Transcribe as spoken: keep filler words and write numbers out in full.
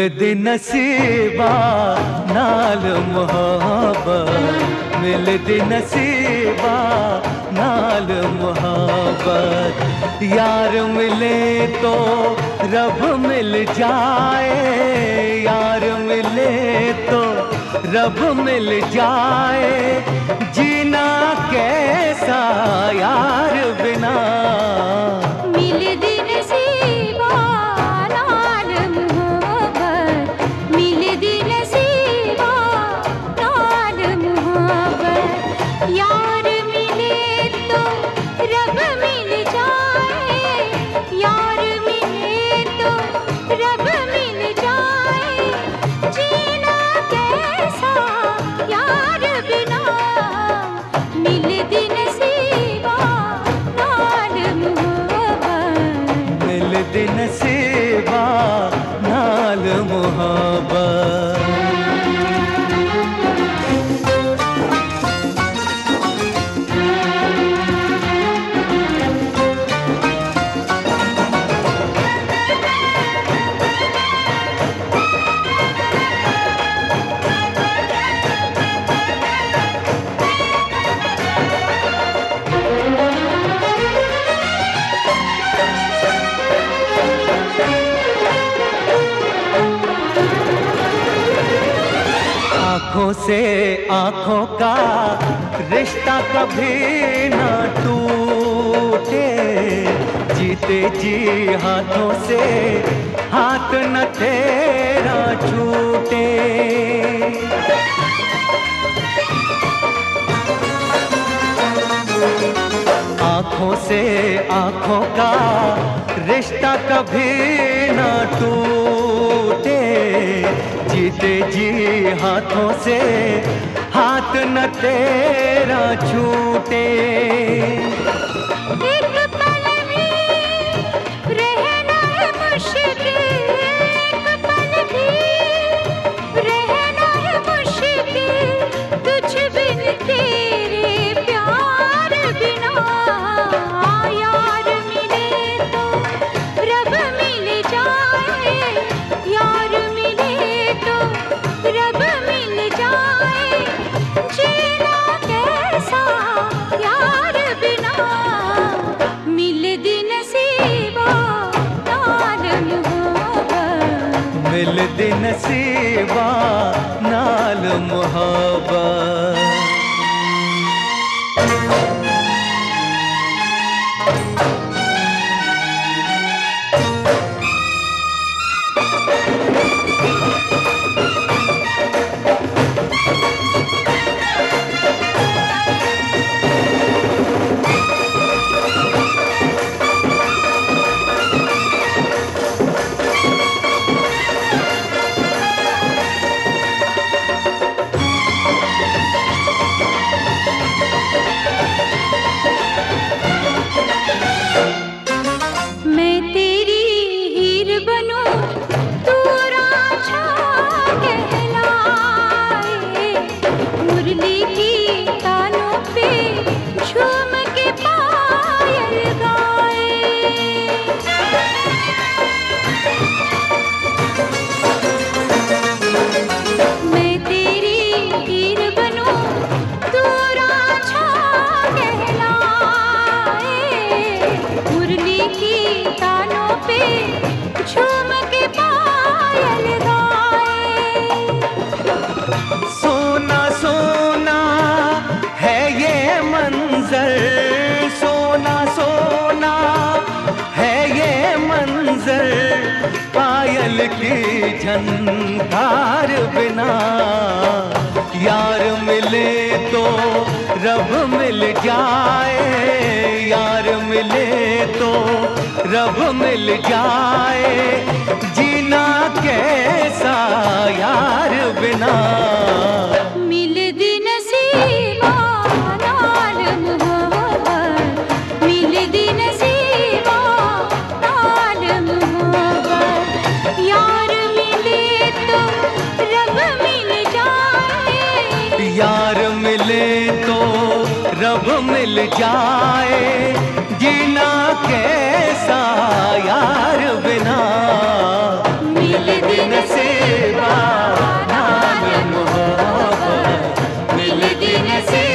मिलदी नसीबा नाल मोहब्बत, मिलदी नसीबा नाल मोहब्बत। यार मिले तो रब मिल जाए, यार मिले तो रब मिल जाए। जीना कैसा यार बिना, मिलदी नसीबा नाल मोहब्बत, मिलदी नसीबा नाल मोहब्बत। यार मिले तो रब मिल जाए, यार मिले तो रब मिल जाए। जीना कैसा यार बिना, मिलदी नसीबा नाल मोहब्बत, मिलदी नसीबा नाल मोहब्बत। आँखों से आँखों का रिश्ता कभी न टूटे, जीते जी हाथों से हाथ न तेरा छूटे। आँखों से आँखों का रिश्ता कभी न टूटे, जीते जी हाथों से हाथ न तेरा छूटे। एक पल भी रहना है मुश्किल, एक पल भी रहना है मुश्किल, तुझ बिन तेरे प्यार बिना। यार मिले तो रब मिल जाए, यार मिले तो रब मिल जाए। जीना कैसा यार बिना, मिलदी नसीबा नाल मोहब्बत, मिलदी नसीबा नाल मोहब्बत। मैं तेरी हीर बनूं, तू रांझा कहलाए। मुरली की तानों पे झूम के पायल गाए। मैं तेरी हीर बनूं, तू रांझा कहलाए। मुरली की तानों पे झूम के पायल गाए। सोना सोना है ये मंजर, सोना सोना है ये मंजर। पायल की झनकार बिना, यार मिले तो रब मिल जाए, यार मिले तो रब मिल जाए। जीना कैसा यार बिना, मिलदी नसीबा नाल मोहब्बत, मिलदी नसीबा नाल मोहब्बत। यार मिले तो रब मिल जाए, यार मिले तो रब मिल जाए। जीना कैसा यार बिना, मिलदी नसीबा नाल मोहब्बत मिलदी नसीबा।